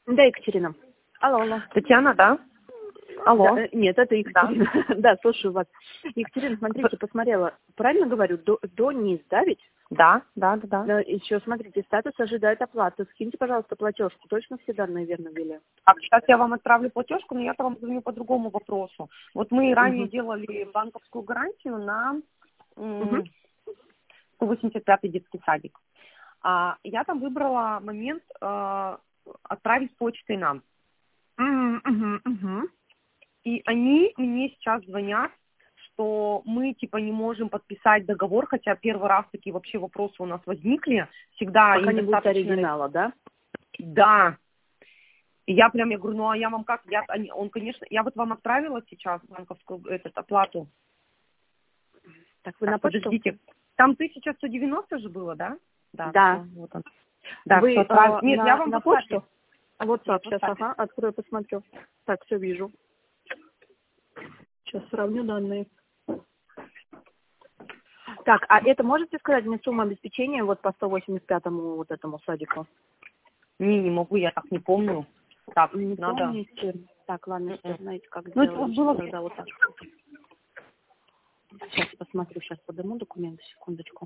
Да, Екатерина. Алло. Татьяна, да? Алло. Да, нет, это Екатерина. Да, слушаю вас. Екатерина, смотрите, посмотрела. Правильно говорю? До низ, да, ведь? Да. Да, еще смотрите, статус ожидает оплаты. Скиньте, пожалуйста, платежку. Точно все данные верно ввели? Так, сейчас я вам отправлю платежку, но я-то вам звоню по другому вопросу. Вот мы ранее Угу. делали банковскую гарантию на Угу. 185-й детский садик. Я там выбрала момент отправить почтой нам. Угу. И они мне сейчас звонят, что мы типа не можем подписать договор, хотя первый раз такие вообще вопросы у нас возникли. Всегда Пока им не будет достаточно... оригинала, да? Да. И я говорю, ну а я вам как? Он, конечно, я вот вам отправила сейчас банковскую оплату. Так, вы на почту? Подождите. Там 1190 же было, да? Да. Всё, вот он. Да, Вы всё, отправила. Нет, я вам на в WhatsApp. почту? Вот Нет, сейчас, ага, открою, посмотрю. Так, все вижу. Сейчас сравню данные. Так, а это можете сказать мне сумму обеспечения вот по 185-му вот этому садику? Не могу, я так не помню. Так, Не надо... помните? Так, ладно, сейчас знаете, как Ну, это сделаем. было... Тогда вот так. Сейчас посмотрю, сейчас подниму документы, секундочку.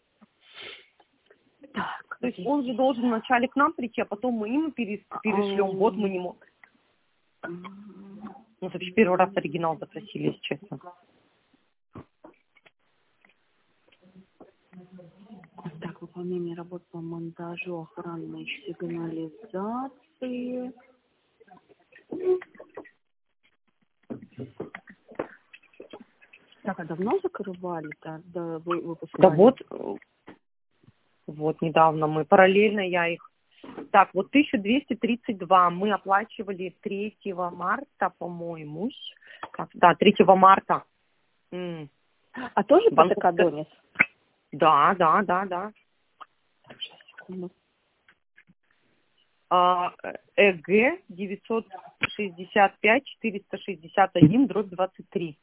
Так. То есть он же должен вначале к нам прийти, а потом мы им перешлем. Вот мы не можем. Ну, вообще первый раз оригинал запросили, если честно. Так, выполнение работ по монтажу охранной сигнализации. Так, а давно закрывали-то? Да, вы выпускали? Да вот недавно мы, параллельно я их... Так, вот 1232 мы оплачивали 3 марта, по-моему. Так, да, 3 марта. А тоже ПТК Донис? Да. Так, сейчас, секунду. ЭГ 965-461-23.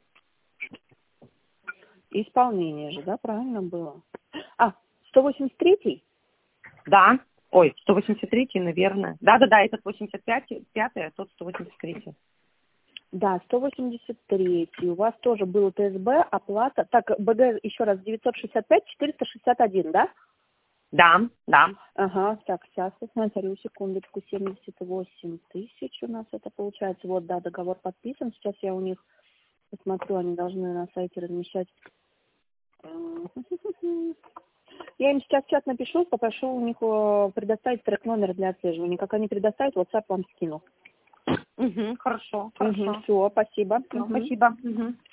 Исполнение же, да, правильно было? 183-й? Да. Ой, 183, наверное. Да, этот 85-й, а тот 183. Да, 183-й. У вас тоже был ТСБ, оплата. Так, БГ еще раз, 965-461, да? Да. Ага, так, сейчас я смотрю, секундочку, 78 тысяч у нас это получается. Вот, да, договор подписан. Сейчас я у них посмотрю, они должны на сайте размещать. Я им сейчас в чат напишу, попрошу у них предоставить трек-номер для отслеживания. Как они предоставят, WhatsApp вам скину. Хорошо. Все, спасибо. Спасибо.